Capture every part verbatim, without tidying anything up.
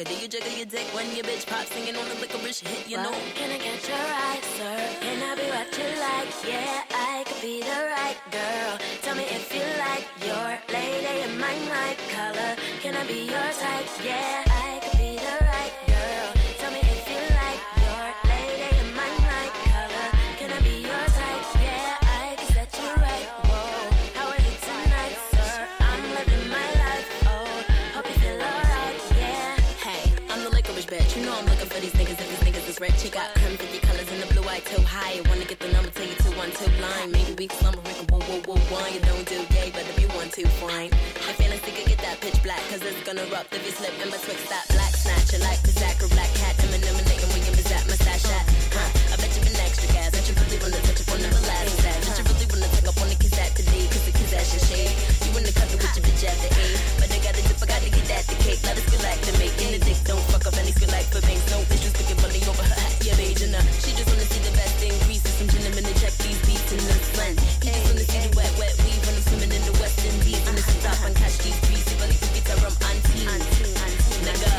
Do you jiggle your dick when your bitch pop singing on the licorice hit, you well, know? Can I get your right, sir? Can I be what you like? Yeah, I could be the right girl. Tell me if you like your lady in my night color. Can I be your type? Yeah, I could be the right girl. Tell me if you like your lady in my night color. Can I be your type? Yeah, I can set you right. Whoa, how are you tonight, sir? I'm living my life. Oh, hope you feel alright. Yeah. Hey, I'm the licorice bitch. You know I'm looking for these niggas if these niggas is rich. You got creme fifty colors in the blue eye too high. You wanna get the number, tell you two one two blind. Maybe we can slumber, we can whoa whoa whoa one. You don't do gay, but if you want to, fine. I fantasy could get that pitch black, cause it's gonna erupt if you slip in betwixt that black snatcher like the Zachary Black Cat. Eminem and Nathan Williams is that mustache hat. Huh, I bet you been extra gas. Bet you really wanna touch up on the molasses ass. Bet you really wanna take up on the kiss at today, cause the kiss ass your shade. You in the country with your bitch after eight, but I got a dip, I gotta get that the cake. Let us get like to make in the dick, don't fuck up any skill like for banks. No issues picking money over her hat, yeah, age and uh, she just wanna see the best thing, grease and some gentlemen to check these beats in the blend. He just wanna see the wet, wet weave when I'm swimming in the West Indies. And it's stop and catch these greasy belly to beat her rum auntie, nigga.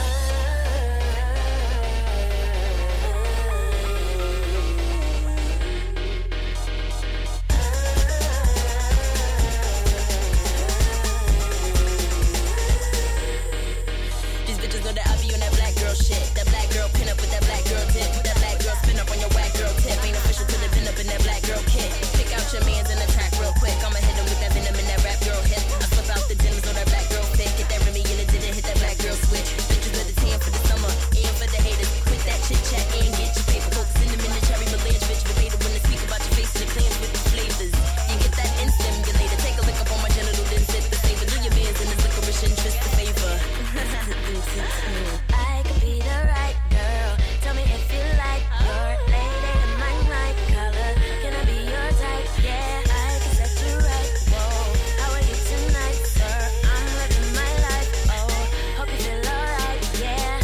These bitches know that I be on that black girl shit. That black girl pin up with that black girl tip. That black girl spin up on your whack girl tip. Ain't official till they been up in that black girl kit. Pick out your mans in the track real quick. I'ma hit him with that venom in that rap girl hip. I flip out the dims on that black girl fit. Get that Remy and it didn't hit that black girl switch. Bitches with the tan for the summer, and for the haters. Quit that chit chat and get your paper. Focus in them in the cherry melange, bitch. Verbatim when they speak about your face and the clans with the flavors. You get that instant stimulator. Take a look up on my genital, then sit the savor. Do your mans in this licorice and twist the favor. I could be the right girl. Tell me if you like your lady in my night color. Can I be your type? Yeah, I can set you right. Whoa, how are you tonight, sir? I'm living my life. Oh, hope you feel alright. Yeah.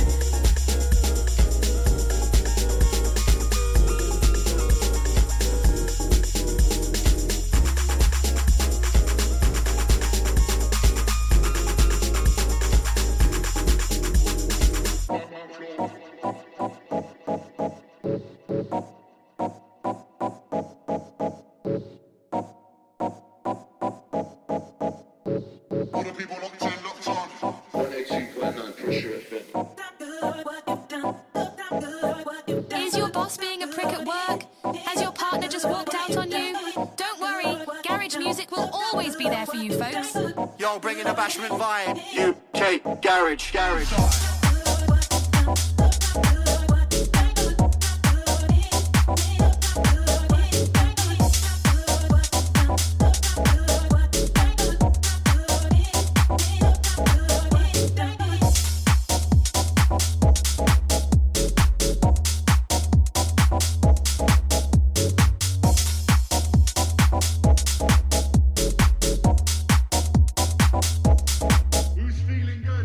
All the people locked in, locked on. one eight two point nine Pressure F M. Is your boss being a prick at work? Has your partner just walked out on you? Don't worry, garage music will always be there for you folks. Yo, bringing the bashment vibe. U K Garage, Garage. Who's feeling good?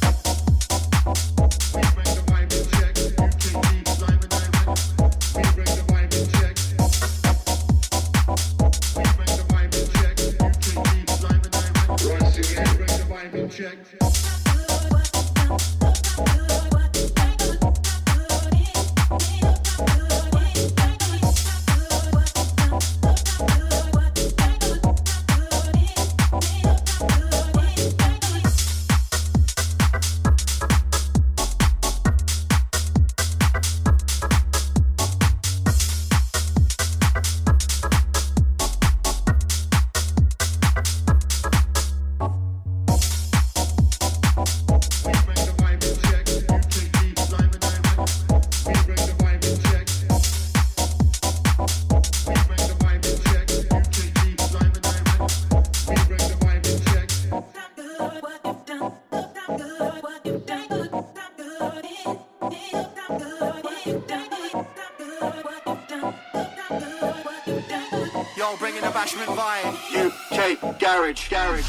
Yo, bringing the bashment vibe. U K Garage, Garage.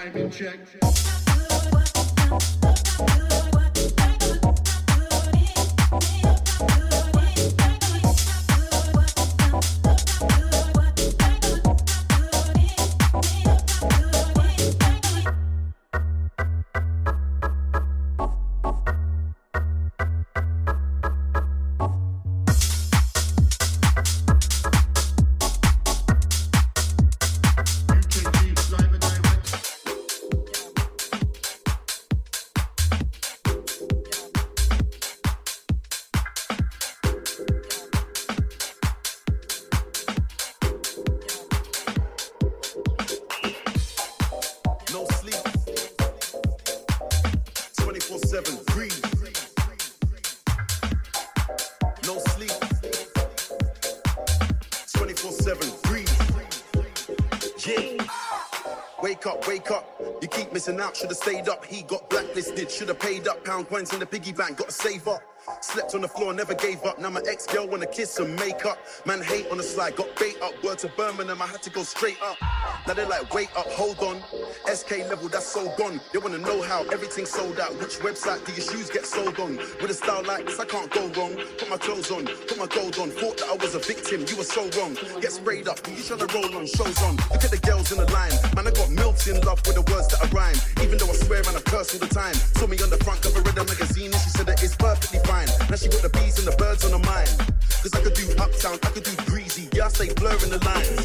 timing check. Out, should've stayed up, he got blacklisted. Should've paid up, pound coins in the piggy bank, gotta save up. Slept on the floor, never gave up. Now my ex-girl wanna kiss and make up. Man hate on the slide, got bait up. Word to Birmingham, I had to go straight up. Now they're like, wait up, hold on. S K level, that's so gone. They wanna know how everything's sold out. Which website do your shoes get sold on? With a style like this, I can't go wrong. Put my clothes on, put my gold on. Thought that I was a victim, you were so wrong. Get sprayed up, you tryna roll on, shows on. Look at the girls in the line. Man, I got melts in love with the words that I rhyme. Even though I swear and I curse all the time. Saw me on the front cover of the magazine and she said that it's perfectly fine. Now she got the bees and the birds on her mind. Cause I could do uptown, I could do breezy. Yeah, I say blurring the lines.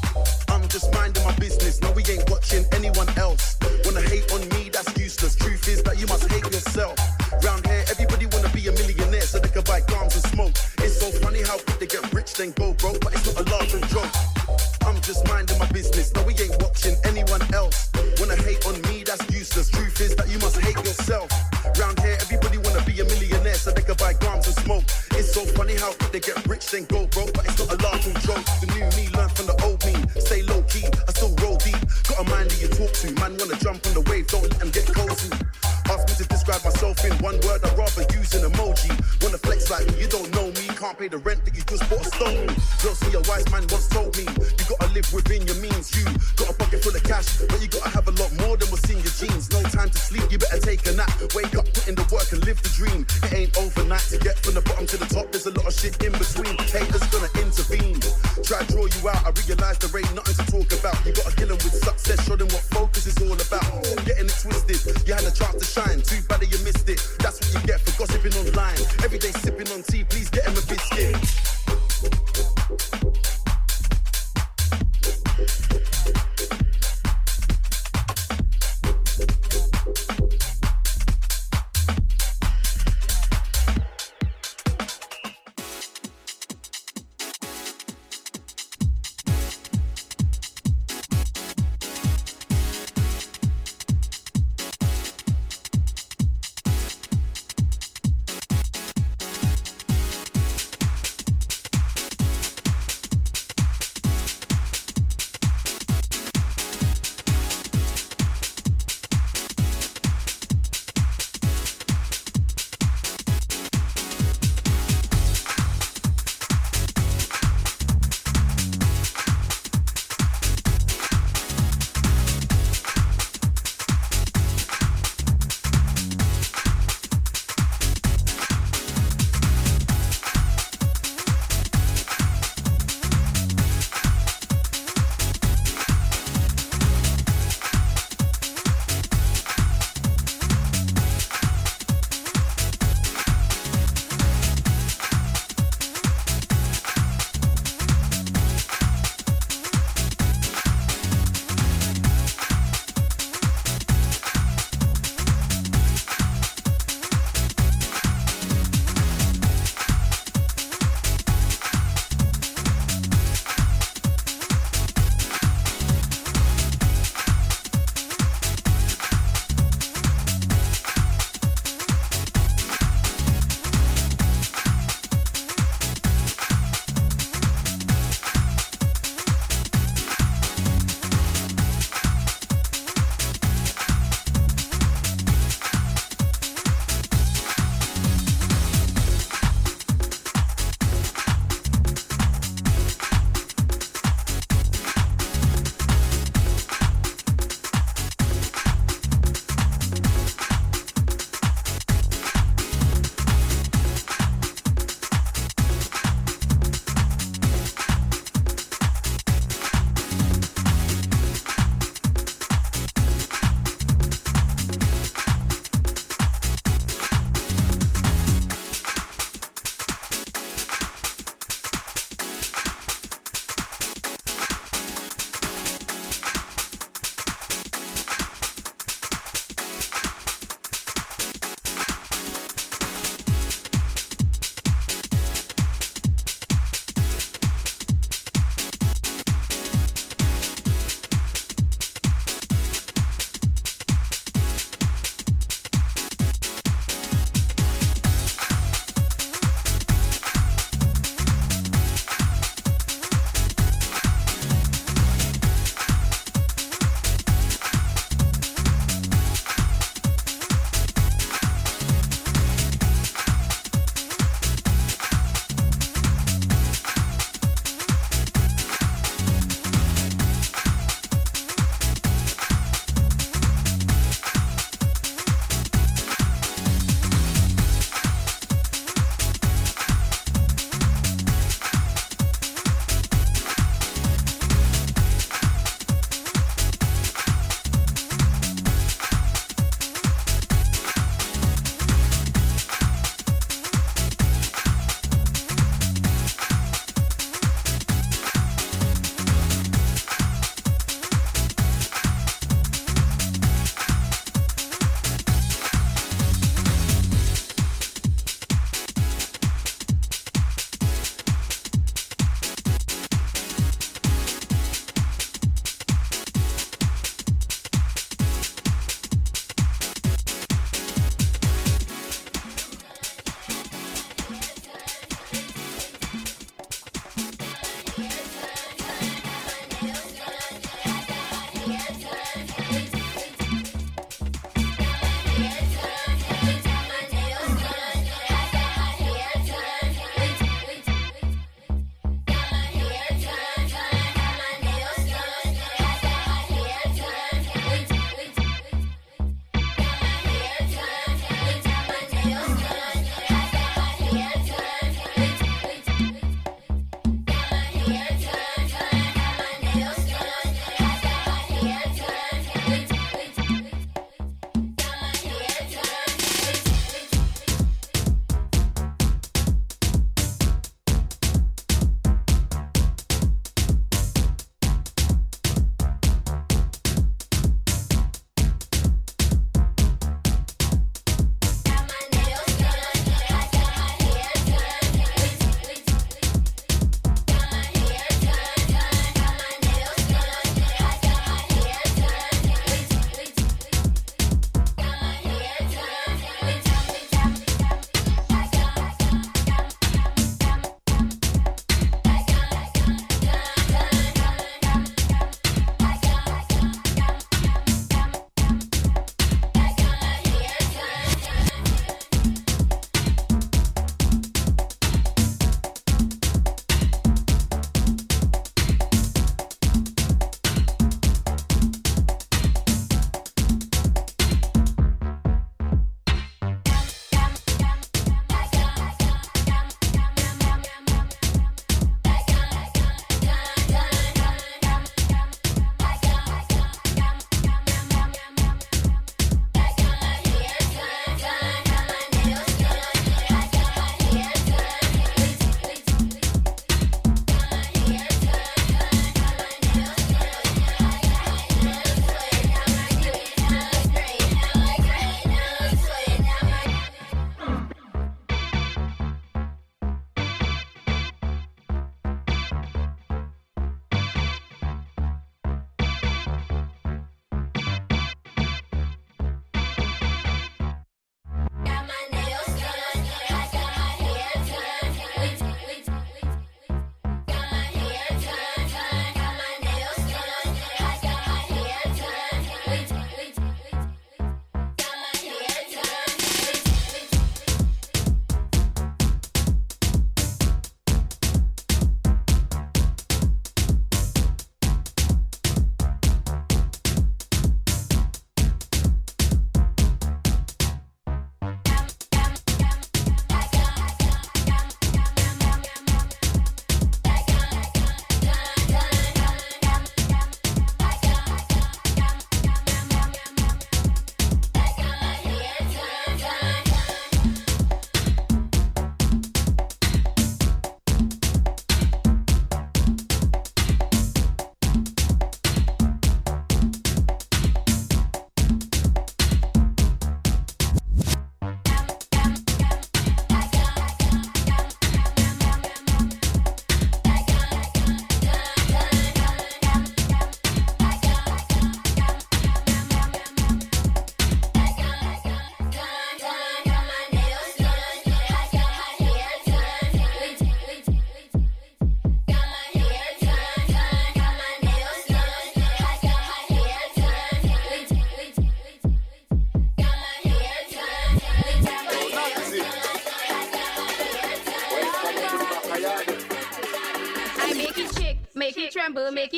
I'm just minding my business. No, we ain't watching anyone else. Wanna hate on me, that's useless. Truth is that you must hate yourself. Round here, everybody wanna be a millionaire so they can buy grams and smoke. It's so funny how quick they get rich, then go broke. But it's not a laughing joke. I'm just minding my business. No, we ain't watching anyone else. Wanna hate on me, that's useless. Truth is that you must hate yourself. Round here, everybody wanna be a millionaire so they can buy grams and smoke. It's so funny how they get rich, then go broke. But it's not a laughing joke. The new me learned from the old me. Stay low key, I still roll deep. Got a mind that you talk to. Man wanna jump on the wave, don't let them get cozy. Ask me to describe myself in one word, I'd rather use an emoji. Wanna flex like me, you don't know me. Can't pay the rent that you just bought a stone. Don't see a wise man once told me. You gotta live within your means. You got a pocket full of cash, but you gotta have a lot more than what's in your jeans. No time to sleep, you better take a nap. Wake up, put in the work and live the dream. It ain't overnight to get from the bottom to the top. There's a lot of shit in between. Haters gonna intervene. Try to draw you out, I realize there ain't nothing to talk about. You gotta kill them with success, show them what focus is all about. Getting it twisted, you had a chance to shine. Too bad that you missed it. That's what you get for gossiping online. Every day sipping on tea, please get him a biscuit.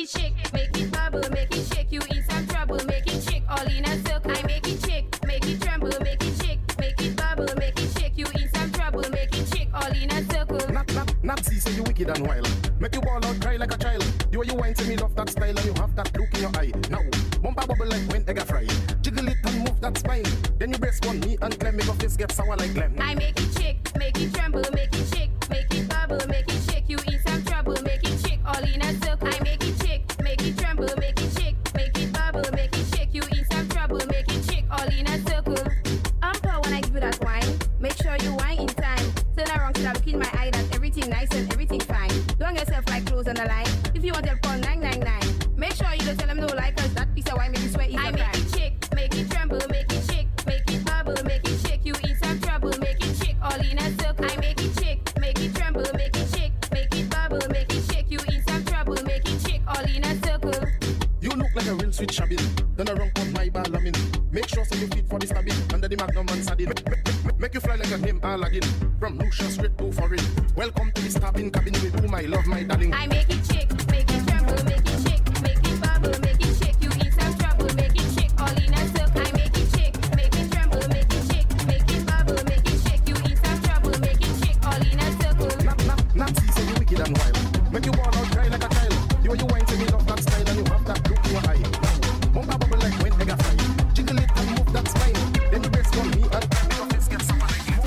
it shake, make it bubble, make it shake. You in some trouble, make it shake. All in a circle, I make it shake, make it tremble, make it shake, make it bubble, make it shake. You in some trouble, make it shake. All in a circle. Nap, nap, nap, see, say you wicked and wild. Make you ball out, cry like a child. The way you whine to me, love that style, and you have that look in your eye. Now, bumper bubble like when egg a fry. Jiggle it and move that spine. Then you brace on me and climb, make your face get sour like Glen. I make it shake, make it tremble, make it shake, make it bubble, make it shake. You in some trouble, make it shake. All in a circle. I make it shake, make it tremble, make it shake, make it bubble, make it shake. You in some trouble, make it shake. All in a circle. Umpa when I give you that wine, make sure you wine in time. Turn around till I look in my eye, that's everything nice and everything fine. Don't get yourself like clothes on the line. If you want help, call nine nine nine. Make sure you don't tell them no lie, cause that piece of wine make you sweat. I make it shake, make it tremble, make it shake, make it bubble, make it shake. You in some trouble, make it shake. All in a circle. I make it shake, make it tremble, make it shake, make it bubble, make it shake. You in some trouble, make it shake. All in a circle. You look like a real sweet shabbin. Turn around, put my ball, I'm in. Make sure so you fit for the stabbing. Under the magnum and sardine. Make, make, make, make you fly like a name Aladdin. From Lucia straight to foreign. Welcome to the stabbing cabin with whom I love my darling. I make it shake, make it tremble, make it shake, make it bubble, make it shake. You in some trouble, make it shake. All in a circle. I make it shake, make it tremble, make it shake, make it bubble, make it shake. You in some trouble, make it shake. All in a circle. Nap, nap, nap, see, say you wicked and wild. Make you ball out, cry like a child. The way you whine to me, love that style, and you have that look in your eye. Bumper bubble like when egg a fry. Jiggle it and move that spine. Then you brace on me and make your face get sour like you.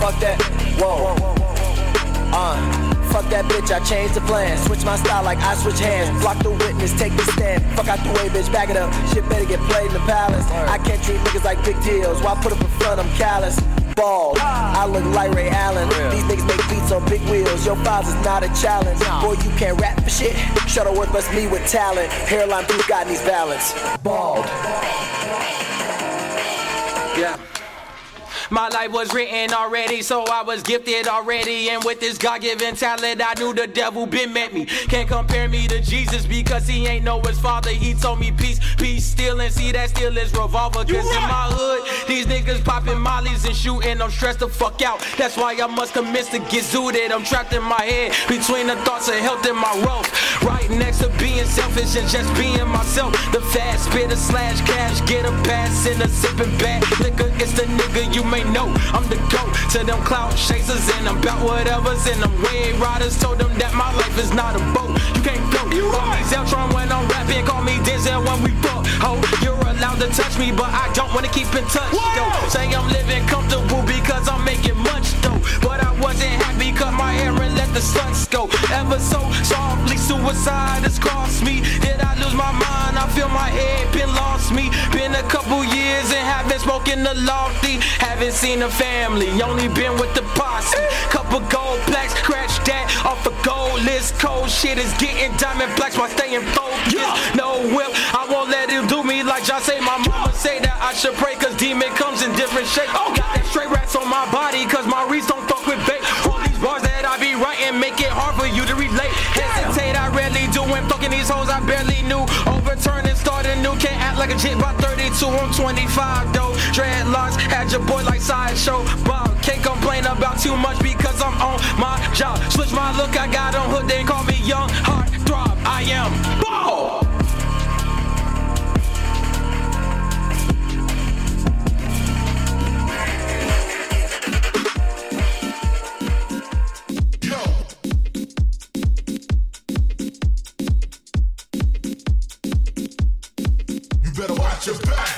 fuck that, whoa. Uh. Fuck that bitch, I changed the plan. Switch my style like I switch hands. Block the witness, take the stand. Fuck out the way, bitch, back it up. Shit better get played in the palace. I can't treat niggas like big deals. Why put up in front, I'm callous. Bald, I look like Ray Allen. These niggas make beats on big wheels. Your files is not a challenge. Boy, you can't rap for shit. Shuttleworth must me with talent. Hairline through God needs balance. Bald. Yeah. My life was written already, so I was gifted already. And with this God-given talent, I knew the devil been met me. Can't compare me to Jesus because he ain't know his father. He told me peace, peace, steal, and see that still is revolver. Cause right. In my hood, these niggas popping mollies and shooting. I'm stressed the fuck out. That's why I must commence to get zooted. I'm trapped in my head between the thoughts of health and my wealth. Right next to being selfish and just being myself. The fast spitter slash cash, get a pass in a sipping bag. Liquor, it's the nigga you may know. I'm the GOAT to them cloud chasers and I'm about whatever's in them. Wave riders told them that my life is not a boat. You can't go. You call me Zeltron when I'm rapping, call me Denzel when we fuck. Ho, you're allowed to touch me, but I don't wanna keep in touch. Yo, say I'm living comfortable because I'm making much though. But I wasn't happy, cut my hair and let the sluts go. Ever so softly, suicide has crossed me. Did I lose my mind? I feel my head been lost me. Been a couple years and haven't spoken the lofty. Haven't seen a family, only been with the posse. Couple gold plaques, scratch that off a gold list. Cold shit is getting diamond blacks while staying focused. No whip, I won't let him do me like John say. My mama say that I should pray cause demon comes in different shapes. Got that straight rats on my body cause my reeds don't fuck with bait. All these bars that I be writing make it hard for you to relate. Hesitate, I rarely do when fucking these hoes I barely knew. Overturn and start anew, can't act like a jit by thirty-two, I'm twenty-five though. Dreadlocks, had your boy like Sideshow Bob. Can't complain about too much because I'm on my job. Switch my look, I got on hood, they call me young heart throb. I am ball. You better watch your back.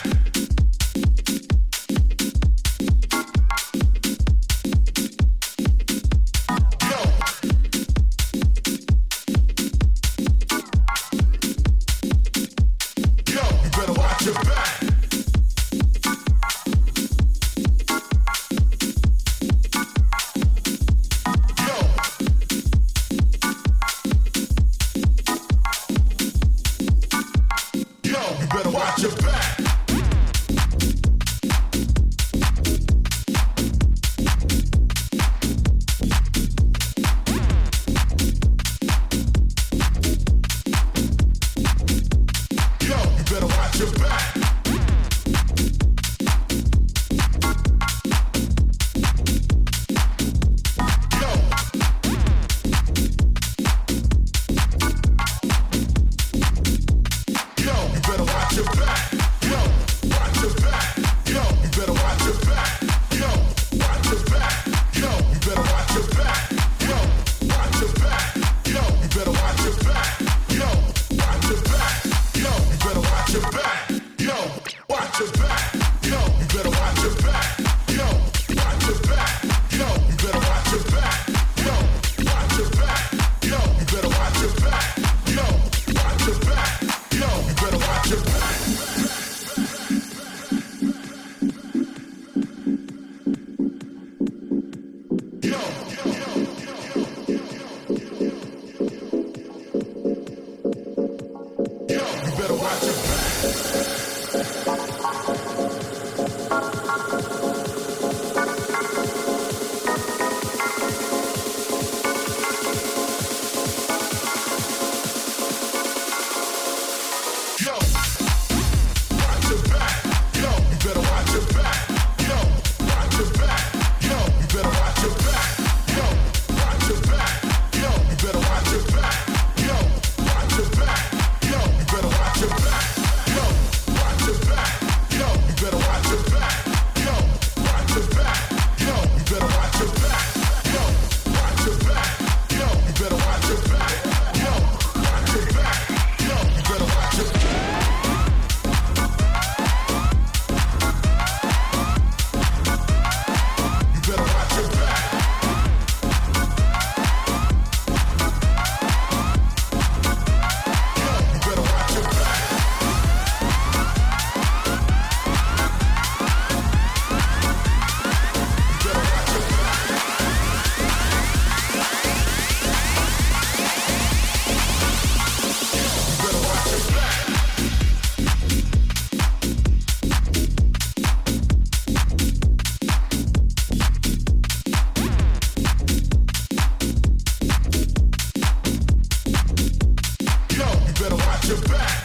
watch your back.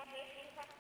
Vibration